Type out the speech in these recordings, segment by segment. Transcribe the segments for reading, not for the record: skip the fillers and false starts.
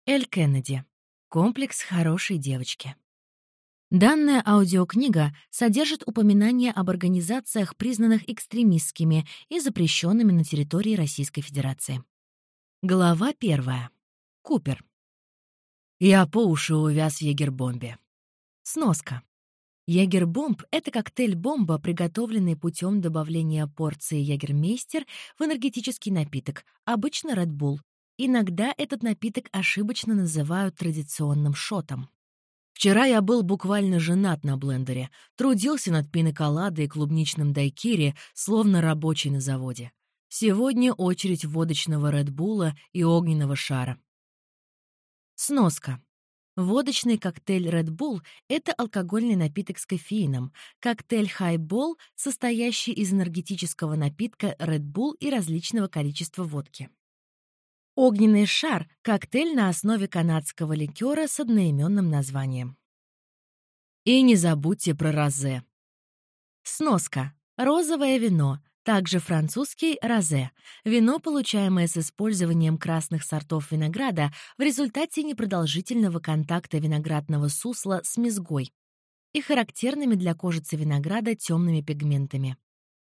Эль Кеннеди. Комплекс хорошей девочки. Данная аудиокнига содержит упоминания об организациях, признанных экстремистскими и запрещенными на территории Российской Федерации. Глава 1. Купер. Я по уши увяз в ягербомбе. Сноска. Ягербомб — это коктейль-бомба, приготовленный путем добавления порции ягермейстер в энергетический напиток, обычно Red Bull. Иногда этот напиток ошибочно называют традиционным шотом. Вчера я был буквально женат на блендере, трудился над пиноколадой и клубничным дайкири, словно рабочий на заводе. Сегодня очередь водочного Red Bull'а и огненного шара. Сноска. Водочный коктейль Red Bull — это алкогольный напиток с кофеином, коктейль Highball, состоящий из энергетического напитка Red Bull и различного количества водки. Огненный шар — коктейль на основе канадского ликера с одноименным названием. И не забудьте про розе. Сноска. Розовое вино, также французский розе. Вино, получаемое с использованием красных сортов винограда в результате непродолжительного контакта виноградного сусла с мезгой и характерными для кожицы винограда темными пигментами.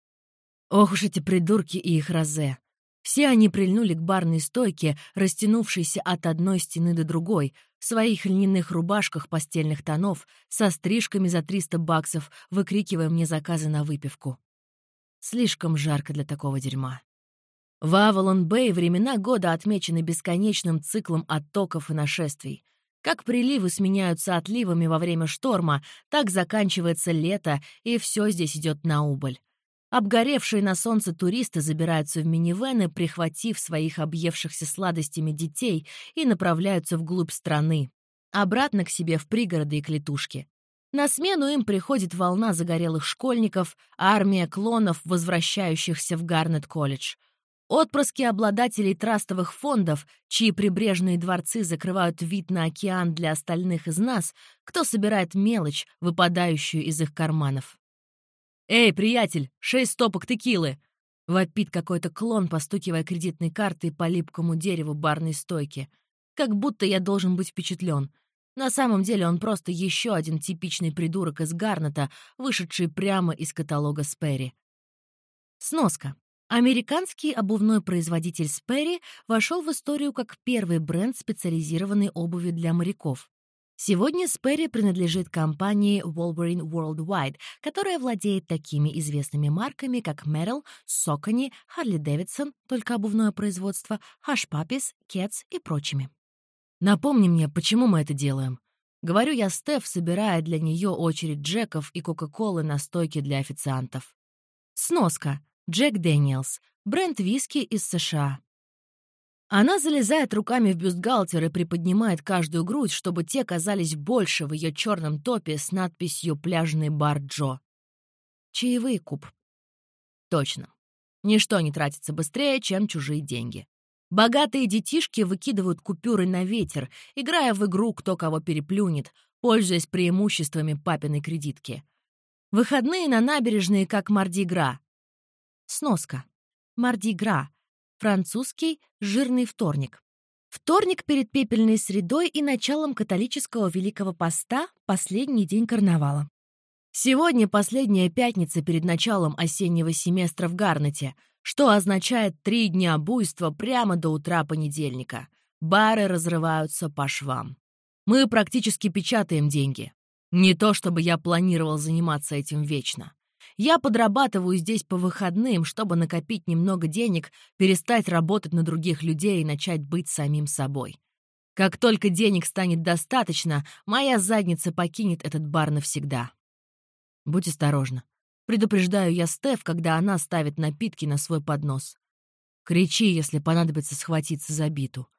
Ох уж эти придурки и их розе. Все они прильнули к барной стойке, растянувшейся от одной стены до другой, в своих льняных рубашках постельных тонов, со стрижками за $300, выкрикивая мне заказы на выпивку. Слишком жарко для такого дерьма. В Авалон-Бэй времена года отмечены бесконечным циклом оттоков и нашествий. Как приливы сменяются отливами во время шторма, так заканчивается лето, и все здесь идет на убыль. Обгоревшие на солнце туристы забираются в минивэны, прихватив своих объевшихся сладостями детей, и направляются вглубь страны, обратно к себе в пригороды и клетушки. На смену им приходит волна загорелых школьников, армия клонов, возвращающихся в Гарнет-колледж. Отпрыски обладателей трастовых фондов, чьи прибрежные дворцы закрывают вид на океан для остальных из нас, кто собирает мелочь, выпадающую из их карманов. «Эй, приятель, 6 стопок текилы!» — вопит какой-то клон, постукивая кредитной картой по липкому дереву барной стойки. Как будто я должен быть впечатлен. На самом деле он просто еще один типичный придурок из Гарнета, вышедший прямо из каталога Sperry. Сноска. Американский обувной производитель Sperry вошел в историю как первый бренд специализированной обуви для моряков. Сегодня Sperry принадлежит компании Wolverine Worldwide, которая владеет такими известными марками, как Merrell, Saucony, Harley-Davidson, только обувное производство, Hush Puppies, Keds и прочими. Напомни мне, почему мы это делаем. Говорю я Стеф, собирая для нее очередь Джеков и Кока-Колы на стойке для официантов. Сноска. Джек Дэниелс. Бренд виски из США. Она залезает руками в бюстгальтер и приподнимает каждую грудь, чтобы те казались больше в ее черном топе с надписью «Пляжный бар Джо». Чаевые, Куб. Точно. Ничто не тратится быстрее, чем чужие деньги. Богатые детишки выкидывают купюры на ветер, играя в игру «Кто кого переплюнет», пользуясь преимуществами папиной кредитки. Выходные на набережные, как Марди-Гра. Сноска. Марди-Гра. Французский «жирный вторник». Вторник перед пепельной средой и началом католического Великого Поста — последний день карнавала. Сегодня последняя пятница перед началом осеннего семестра в Гарнете, что означает 3 дня буйства прямо до утра понедельника. Бары разрываются по швам. Мы практически печатаем деньги. Не то чтобы я планировал заниматься этим вечно. Я подрабатываю здесь по выходным, чтобы накопить немного денег, перестать работать на других людей и начать быть самим собой. Как только денег станет достаточно, моя задница покинет этот бар навсегда. Будь осторожна. Предупреждаю я Стеф, когда она ставит напитки на свой поднос. Кричи, если понадобится схватиться за биту.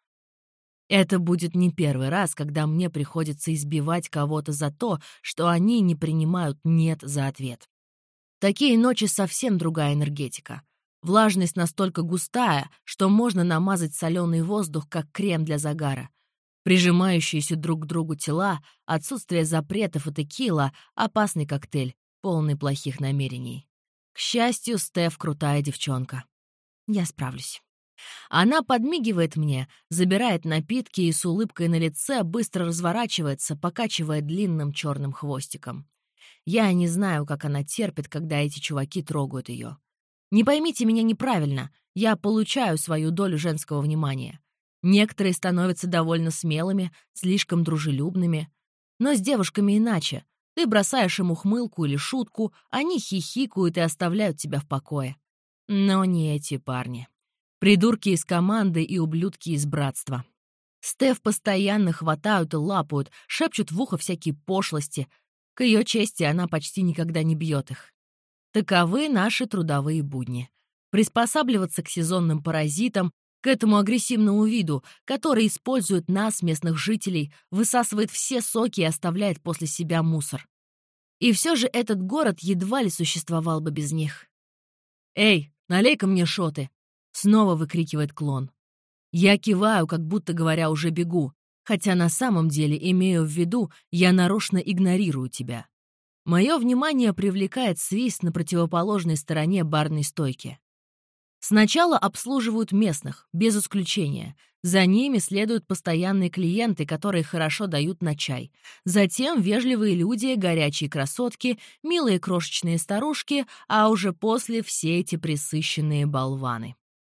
Это будет не первый раз, когда мне приходится избивать кого-то за то, что они не принимают «нет» за ответ. Такие ночи совсем другая энергетика. Влажность настолько густая, что можно намазать соленый воздух, как крем для загара. Прижимающиеся друг к другу тела, отсутствие запретов и текила — опасный коктейль, полный плохих намерений. К счастью, Стеф — крутая девчонка. Я справлюсь. Она подмигивает мне, забирает напитки и с улыбкой на лице быстро разворачивается, покачивая длинным черным хвостиком. Я не знаю, как она терпит, когда эти чуваки трогают ее. Не поймите меня неправильно, я получаю свою долю женского внимания. Некоторые становятся довольно смелыми, слишком дружелюбными. Но с девушками иначе. Ты бросаешь им ухмылку или шутку, они хихикают и оставляют тебя в покое. Но не эти парни. Придурки из команды и ублюдки из братства. Стеф постоянно хватают и лапают, шепчут в ухо всякие пошлости. К ее чести она почти никогда не бьет их. Таковы наши трудовые будни. Приспосабливаться к сезонным паразитам, к этому агрессивному виду, который использует нас, местных жителей, высасывает все соки и оставляет после себя мусор. И все же этот город едва ли существовал бы без них. «Эй, налей-ка мне шоты!» — снова выкрикивает клон. Я киваю, как будто говоря, уже бегу, хотя на самом деле имею в виду, я нарочно игнорирую тебя. Мое внимание привлекает свист на противоположной стороне барной стойки. Сначала обслуживают местных, без исключения. За ними следуют постоянные клиенты, которые хорошо дают на чай. Затем вежливые люди, горячие красотки, милые крошечные старушки, а уже после все эти пресыщенные болваны.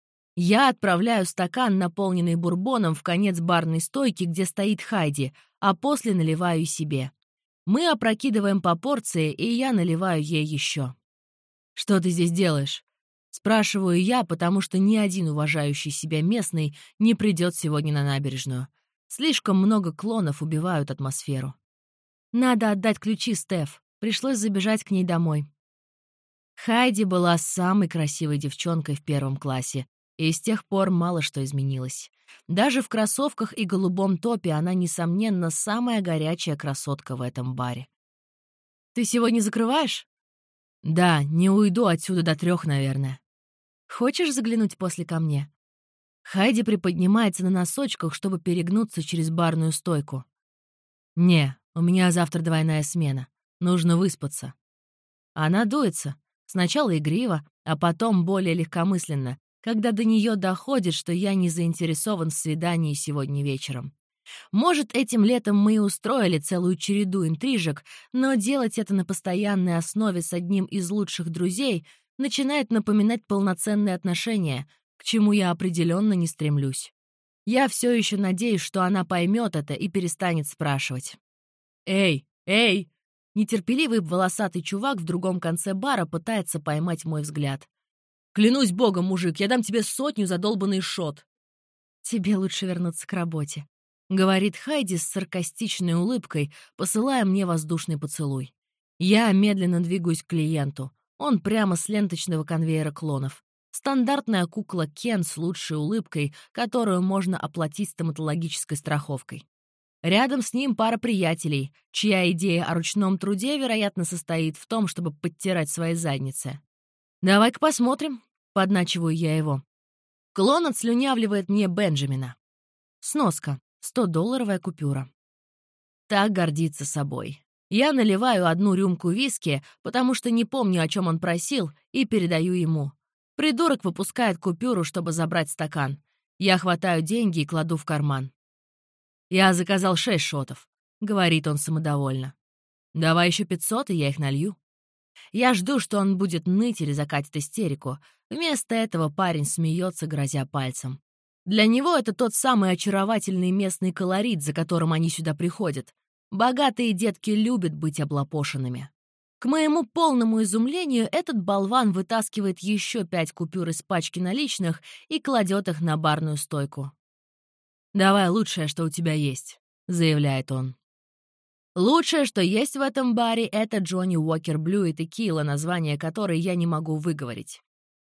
Я отправляю стакан, наполненный бурбоном, в конец барной стойки, где стоит Хайди, а после наливаю себе. Мы опрокидываем по порции, и я наливаю ей еще. «Что ты здесь делаешь?» Спрашиваю я, потому что ни один уважающий себя местный не придет сегодня на набережную. Слишком много клонов убивают атмосферу. Надо отдать ключи Стеф. Пришлось забежать к ней домой. Хайди была самой красивой девчонкой в первом классе, и с тех пор мало что изменилось. Даже в кроссовках и голубом топе она, несомненно, самая горячая красотка в этом баре. «Ты сегодня закрываешь?» «Да, не уйду отсюда до 3, наверное». «Хочешь заглянуть после ко мне?» Хайди приподнимается на носочках, чтобы перегнуться через барную стойку. «Не, у меня завтра двойная смена. Нужно выспаться». Она дуется. Сначала игриво, а потом более легкомысленно, когда до нее доходит, что я не заинтересован в свидании сегодня вечером. Может, этим летом мы и устроили целую череду интрижек, но делать это на постоянной основе с одним из лучших друзей начинает напоминать полноценные отношения, к чему я определенно не стремлюсь. Я все еще надеюсь, что она поймет это и перестанет спрашивать. «Эй, эй!» Нетерпеливый волосатый чувак в другом конце бара пытается поймать мой взгляд. «Клянусь богом, мужик, я дам тебе 100 за долбанный шот!» «Тебе лучше вернуться к работе», — говорит Хайди с саркастичной улыбкой, посылая мне воздушный поцелуй. Я медленно двигаюсь к клиенту. Он прямо с ленточного конвейера клонов. Стандартная кукла Кен с лучшей улыбкой, которую можно оплатить стоматологической страховкой. Рядом с ним пара приятелей, чья идея о ручном труде, вероятно, состоит в том, чтобы подтирать свои задницы. «Давай-ка посмотрим», — подначиваю я его. Клон отслюнявливает мне Бенджамина. Сноска. $100 купюра. Так гордится собой. Я наливаю 1 рюмку виски, потому что не помню, о чем он просил, и передаю ему. Придурок выпускает купюру, чтобы забрать стакан. Я хватаю деньги и кладу в карман. «Я заказал 6 шотов», — говорит он самодовольно. «Давай еще 500, и я их налью». Я жду, что он будет ныть или закатит истерику. Вместо этого парень смеется, грозя пальцем. Для него это тот самый очаровательный местный колорит, за которым они сюда приходят. Богатые детки любят быть облапошенными. К моему полному изумлению, этот болван вытаскивает еще 5 купюр из пачки наличных и кладет их на барную стойку. «Давай лучшее, что у тебя есть», — заявляет он. Лучшее, что есть в этом баре, это Джонни Уокер Блю и текила, название которой я не могу выговорить.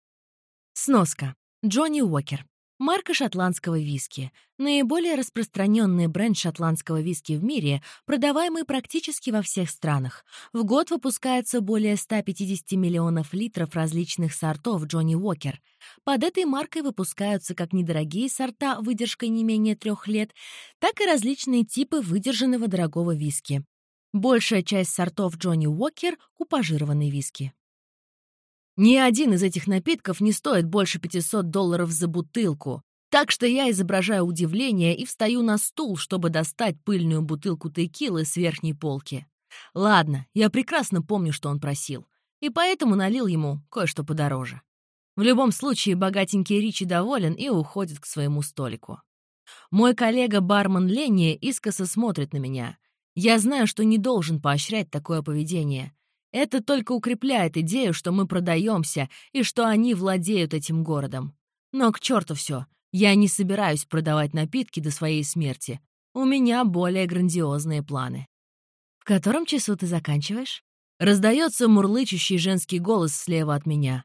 Сноска. Джонни Уокер. Марка шотландского виски. Наиболее распространенный бренд шотландского виски в мире, продаваемый практически во всех странах. В год выпускается более 150 миллионов литров различных сортов Джонни Уокер. Под этой маркой выпускаются как недорогие сорта выдержкой не менее 3 лет, так и различные типы выдержанного дорогого виски. Большая часть сортов Джонни Уокер — купажированный виски. Ни один из этих напитков не стоит больше $500 за бутылку, так что я изображаю удивление и встаю на стул, чтобы достать пыльную бутылку текилы с верхней полки. Ладно, я прекрасно помню, что он просил, и поэтому налил ему кое-что подороже. В любом случае, богатенький Ричи доволен и уходит к своему столику. Мой коллега-бармен Ленни искоса смотрит на меня. Я знаю, что не должен поощрять такое поведение. Это только укрепляет идею, что мы продаемся и что они владеют этим городом. Но к черту все. Я не собираюсь продавать напитки до своей смерти. У меня более грандиозные планы. «В котором часу ты заканчиваешь?» Раздается мурлычущий женский голос слева от меня.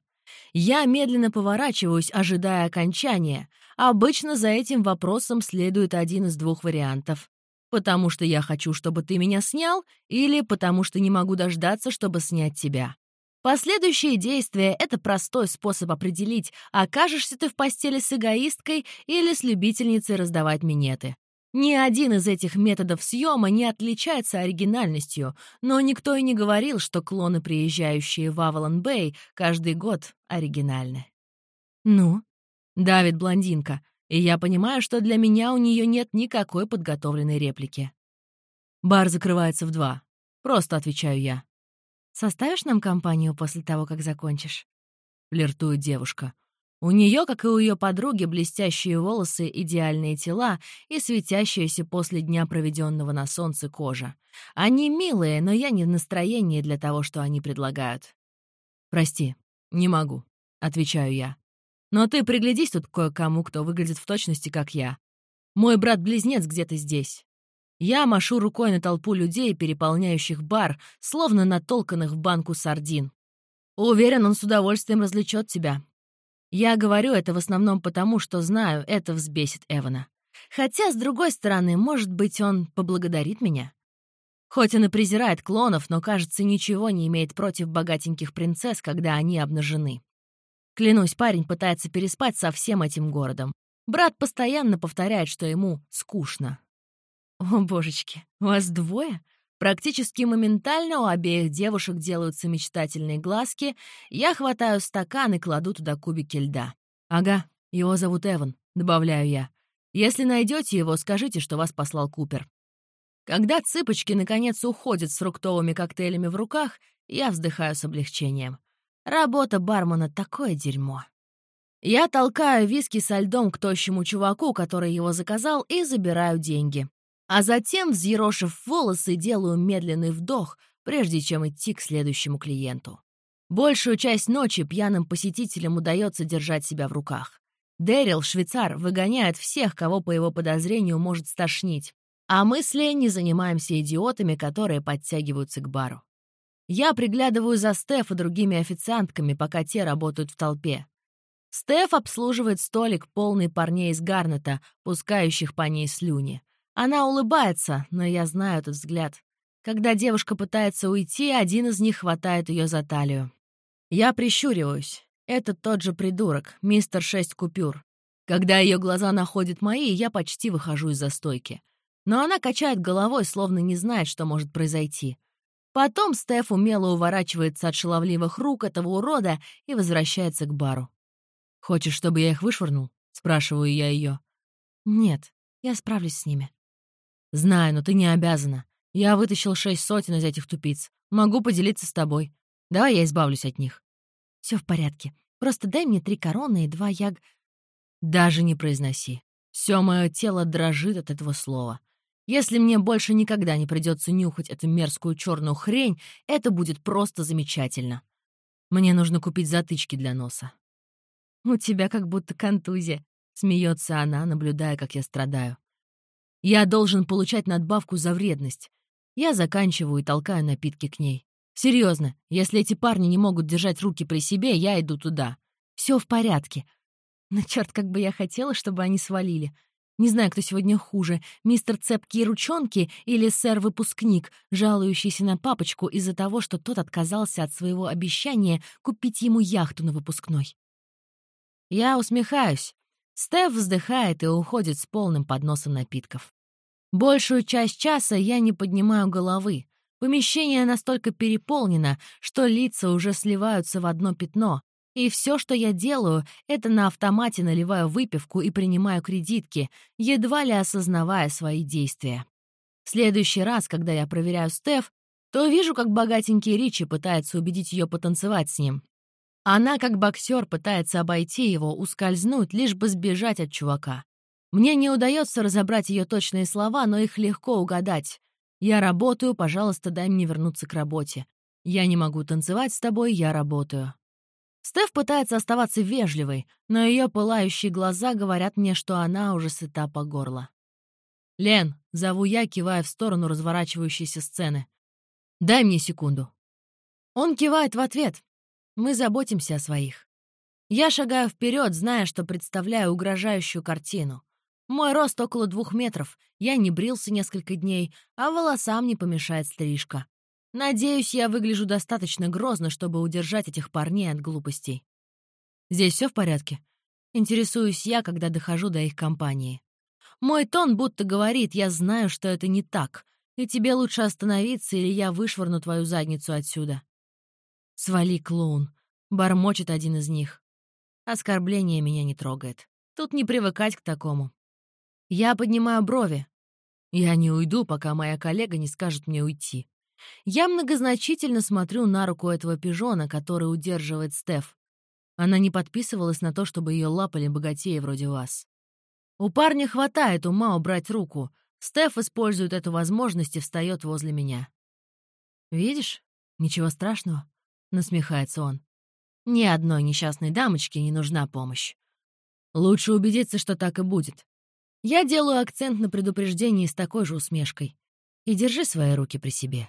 Я медленно поворачиваюсь, ожидая окончания. Обычно за этим вопросом следует один из двух вариантов. Потому что я хочу, чтобы ты меня снял, или потому что не могу дождаться, чтобы снять тебя. Последующие действия — это простой способ определить, окажешься ты в постели с эгоисткой или с любительницей раздавать минеты. Ни один из этих методов съема не отличается оригинальностью, но никто и не говорил, что клоны, приезжающие в Авалон-Бэй, каждый год оригинальны. «Ну?» — давит блондинка, и я понимаю, что для меня у нее нет никакой подготовленной реплики. «Бар закрывается в 2. Просто отвечаю я. «Составишь нам компанию после того, как закончишь?» — флиртует девушка. У нее, как и у ее подруги, блестящие волосы, идеальные тела и светящаяся после дня, проведенного на солнце, кожа. Они милые, но я не в настроении для того, что они предлагают. «Прости, не могу», — отвечаю я. «Но ты приглядись тут кое-кому, кто выглядит в точности, как я. Мой брат-близнец где-то здесь». Я машу рукой на толпу людей, переполняющих бар, словно натолканных в банку сардин. Уверен, он с удовольствием развлечет тебя. Я говорю это в основном потому, что знаю, это взбесит Эвана. Хотя, с другой стороны, может быть, он поблагодарит меня. Хоть он и презирает клонов, но, кажется, ничего не имеет против богатеньких принцесс, когда они обнажены. Клянусь, парень пытается переспать со всем этим городом. Брат постоянно повторяет, что ему скучно. О, божечки, вас двое? Практически моментально у обеих девушек делаются мечтательные глазки. Я хватаю стакан и кладу туда кубики льда. «Ага, его зовут Эван», — добавляю я. «Если найдете его, скажите, что вас послал Купер». Когда цыпочки наконец уходят с фруктовыми коктейлями в руках, я вздыхаю с облегчением. Работа бармена — такое дерьмо. Я толкаю виски со льдом к тощему чуваку, который его заказал, и забираю деньги. А затем, взъерошив волосы, делаю медленный вдох, прежде чем идти к следующему клиенту. Большую часть ночи пьяным посетителям удается держать себя в руках. Дэрил, швейцар, выгоняет всех, кого по его подозрению может стошнить. А мы с Ленни занимаемся идиотами, которые подтягиваются к бару. Я приглядываю за Стеф и другими официантками, пока те работают в толпе. Стеф обслуживает столик, полный парней из Гарнета, пускающих по ней слюни. Она улыбается, но я знаю этот взгляд. Когда девушка пытается уйти, один из них хватает ее за талию. Я прищуриваюсь. Это тот же придурок, мистер 6 купюр. Когда ее глаза находят мои, я почти выхожу из-за стойки. Но она качает головой, словно не знает, что может произойти. Потом Стеф умело уворачивается от шаловливых рук этого урода и возвращается к бару. «Хочешь, чтобы я их вышвырнул?» — спрашиваю я ее. «Нет, я справлюсь с ними». «Знаю, но ты не обязана. Я вытащил 6 сотен из этих тупиц. Могу поделиться с тобой. Давай я избавлюсь от них». «Все в порядке. Просто дай мне 3 короны и 2 «Даже не произноси. Все мое тело дрожит от этого слова. Если мне больше никогда не придется нюхать эту мерзкую черную хрень, это будет просто замечательно. Мне нужно купить затычки для носа». «У тебя как будто контузия», — смеется она, наблюдая, как я страдаю. «Я должен получать надбавку за вредность. Я заканчиваю и толкаю напитки к ней. Серьезно, если эти парни не могут держать руки при себе, я иду туда. Все в порядке. Но черт, как бы я хотела, чтобы они свалили. Не знаю, кто сегодня хуже, мистер Цепкие ручонки или сэр-выпускник, жалующийся на папочку из-за того, что тот отказался от своего обещания купить ему яхту на выпускной». Я усмехаюсь. Стеф вздыхает и уходит с полным подносом напитков. Большую часть часа я не поднимаю головы, Помещение настолько переполнено, что лица уже сливаются в одно пятно, и все, что я делаю, это на автомате наливаю выпивку и принимаю кредитки, едва ли осознавая свои действия. В следующий раз, когда я проверяю Стеф, то вижу, как богатенький Ричи пытается убедить ее потанцевать с ним. Она, как боксер, пытается обойти его, ускользнуть, лишь бы сбежать от чувака. Мне не удается разобрать ее точные слова, но их легко угадать. «Я работаю, пожалуйста, дай мне вернуться к работе. Я не могу танцевать с тобой, я работаю». Стеф пытается оставаться вежливой, но ее пылающие глаза говорят мне, что она уже сыта по горло. «Лен», — зову я, кивая в сторону разворачивающейся сцены. «Дай мне секунду». Он кивает в ответ. Мы заботимся о своих. Я шагаю вперед, зная, что представляю угрожающую картину. Мой рост около 2 метров, я не брился несколько дней, а волосам не помешает стрижка. Надеюсь, я выгляжу достаточно грозно, чтобы удержать этих парней от глупостей. Здесь все в порядке? Интересуюсь я, когда дохожу до их компании. Мой тон будто говорит, я знаю, что это не так, и тебе лучше остановиться, или я вышвырну твою задницу отсюда. «Свали, клоун», — бормочет один из них. Оскорбление меня не трогает. Тут не привыкать к такому. Я поднимаю брови. Я не уйду, пока моя коллега не скажет мне уйти. Я многозначительно смотрю на руку этого пижона, который удерживает Стеф. Она не подписывалась на то, чтобы ее лапали богатеи вроде вас. У парня хватает ума убрать руку. Стеф использует эту возможность и встает возле меня. «Видишь? Ничего страшного», — насмехается он. «Ни одной несчастной дамочке не нужна помощь. Лучше убедиться, что так и будет. Я делаю акцент на предупреждении с такой же усмешкой. И держи свои руки при себе».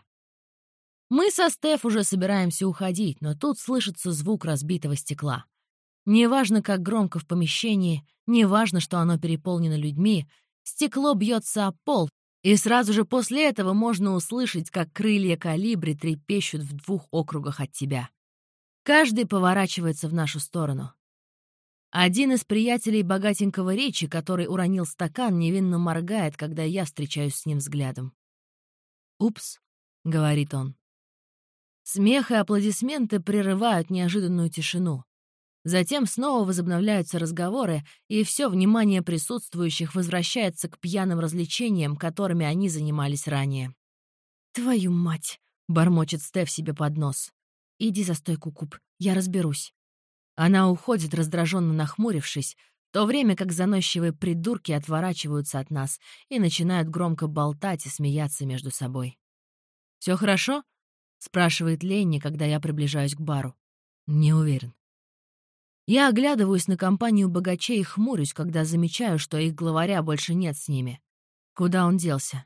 Мы со Стеф уже собираемся уходить, но тут слышится звук разбитого стекла. Неважно, как громко в помещении, неважно, что оно переполнено людьми, стекло бьется об пол, и сразу же после этого можно услышать, как крылья колибри трепещут в 2 округах от тебя. Каждый поворачивается в нашу сторону. Один из приятелей богатенького Ричи, который уронил стакан, невинно моргает, когда я встречаюсь с ним взглядом. «Упс», — говорит он. Смех и аплодисменты прерывают неожиданную тишину. Затем снова возобновляются разговоры, и все внимание присутствующих возвращается к пьяным развлечениям, которыми они занимались ранее. «Твою мать!» — бормочет Стеф себе под нос. «Иди за стойку, Куб, я разберусь». Она уходит, раздраженно нахмурившись, в то время как заносчивые придурки отворачиваются от нас и начинают громко болтать и смеяться между собой. «Все хорошо?» — спрашивает Ленни, когда я приближаюсь к бару. «Не уверен». Я оглядываюсь на компанию богачей и хмурюсь, когда замечаю, что их главаря больше нет с ними. Куда он делся?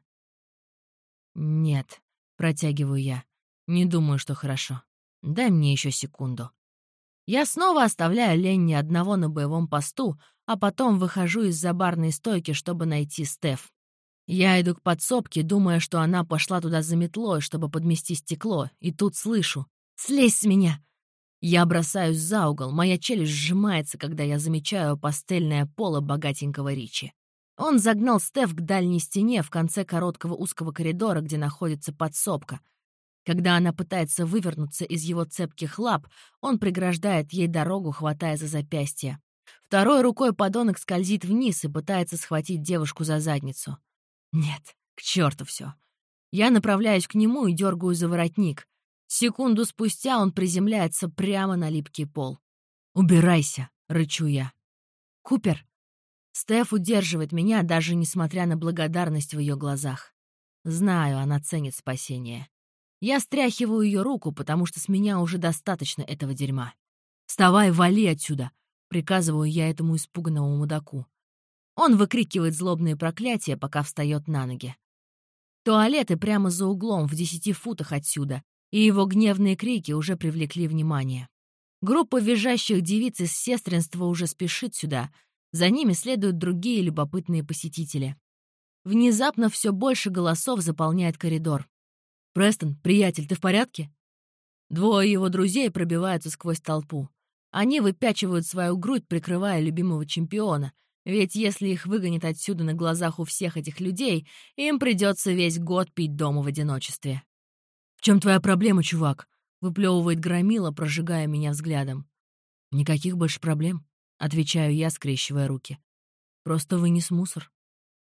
«Нет», — протягиваю я. «Не думаю, что хорошо. Дай мне еще секунду». Я снова оставляю Ленни одного на боевом посту, а потом выхожу из-за барной стойки, чтобы найти Стеф. Я иду к подсобке, думая, что она пошла туда за метлой, чтобы подмести стекло, и тут слышу: «Слезь с меня!» Я бросаюсь за угол, моя челюсть сжимается, когда я замечаю пастельное поло богатенького Ричи. Он загнал Стеф к дальней стене в конце короткого узкого коридора, где находится подсобка. Когда она пытается вывернуться из его цепких лап, он преграждает ей дорогу, хватая за запястье. Второй рукой подонок скользит вниз и пытается схватить девушку за задницу. Нет, к черту все. Я направляюсь к нему и дергаю за воротник. Секунду спустя он приземляется прямо на липкий пол. «Убирайся!» — рычу я. «Купер!» Стеф удерживает меня, даже несмотря на благодарность в ее глазах. Знаю, она ценит спасение. Я стряхиваю ее руку, потому что с меня уже достаточно этого дерьма. «Вставай, вали отсюда!» — приказываю я этому испуганному мудаку. Он выкрикивает злобные проклятия, пока встает на ноги. Туалеты прямо за углом, в 10 футах отсюда, и его гневные крики уже привлекли внимание. Группа визжащих девиц из сестринства уже спешит сюда. За ними следуют другие любопытные посетители. Внезапно все больше голосов заполняет коридор. «Престон, приятель, ты в порядке?» Двое его друзей пробиваются сквозь толпу. Они выпячивают свою грудь, прикрывая любимого чемпиона, ведь если их выгонят отсюда на глазах у всех этих людей, им придется весь год пить дома в одиночестве. «В чем твоя проблема, чувак?» — выплевывает Громила, прожигая меня взглядом. «Никаких больше проблем», — отвечаю я, скрещивая руки. «Просто вынес мусор».